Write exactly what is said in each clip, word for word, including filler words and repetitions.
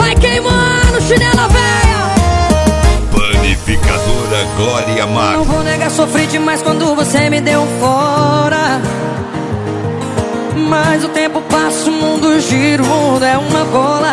vai queimando, chinela véia. Panificadora Glória Mar. Não vou negar, sofri demais quando você me deu fora. Mas o tempo passa, o mundo gira, o mundo é uma bola.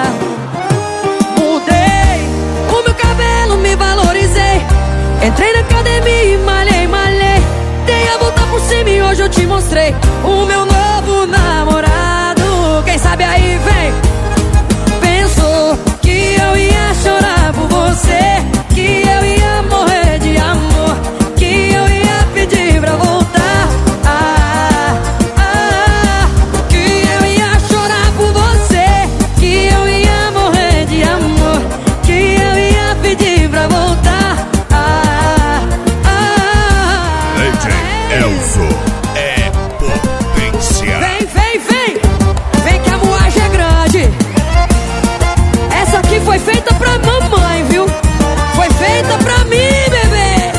Mudei o meu cabelo, me valorizei. Entrei na academia e malhei, malhei. Dei a volta por cima e hoje eu te mostrei o meu novo namorado. Quem sabe aí vem. Pensou que eu ia chorar por você, que eu ia morrer de amor, que eu ia pedir pra voltar. Ah, ah, que eu ia chorar por você, que eu ia morrer de amor, que eu ia pedir pra voltar. Ah, ah, D J Elzo é potência. Vem, vem, vem, vem que a moagem é grande. Essa aqui foi feita pra mamãe, viu? Foi feita pra mim, bebê.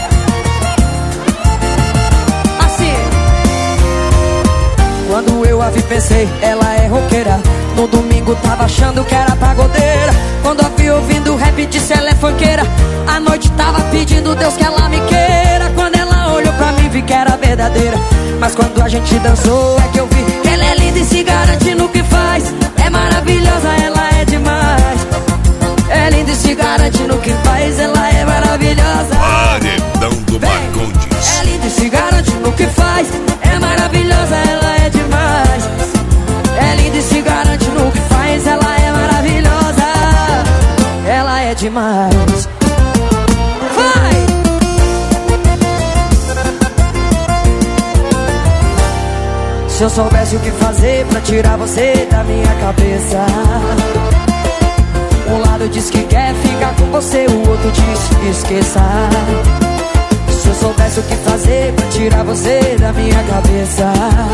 Assim. Quando eu a vi pensei, ela é roqueira. No domingo tava achando que era pagodeira. Quando a vi ouvindo rap disse ela é funkeira. A noite tava pedindo Deus que ela me queira. Quando ela olhou pra mim vi que era verdadeira. Mas quando a gente dançou é que eu vi que ela é linda e se garante no que faz. É maravilhosa, ela é demais. É linda e se garante no que faz. Ela é maravilhosa. Paredão do Marcondes. É linda e se garante no que faz. É maravilhosa, ela é demais. É linda e se garante no que faz. Ela é maravilhosa. Ela é demais. Vai! Se eu soubesse o que fazer pra tirar você da minha cabeça. Um lado diz que quer ficar com você, o outro diz esqueça. Se eu soubesse o que fazer pra tirar você da minha cabeça.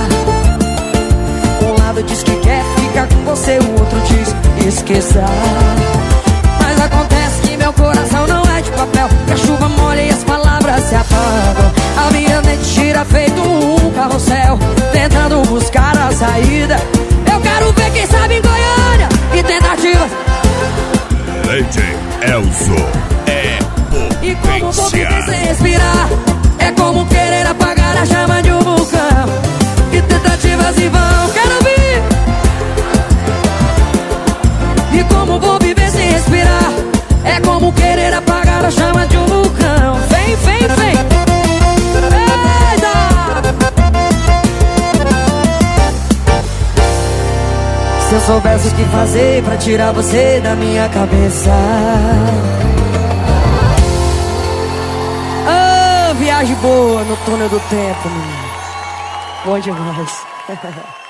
Um lado diz que quer ficar com você, o outro diz esqueça. Mas acontece que meu coração não é de papel, que a chuva molha e as palavras se apagam. A minha mente gira feito um carrossel, tentando buscar a saída. Eu quero ver quem sabe em Goiânia e tentativas. D J Elzo é E como vou potência. viver sem respirar? É como querer apagar a chama de um vulcão. Que tentativas em vão, quero ouvir. E como vou viver sem respirar? É como querer apagar a chama de um vulcão. Vem, vem, vem. Eita! Se eu soubesse o que fazer pra tirar você da minha cabeça. Oh, viagem boa no túnel do tempo, menino. Bom demais.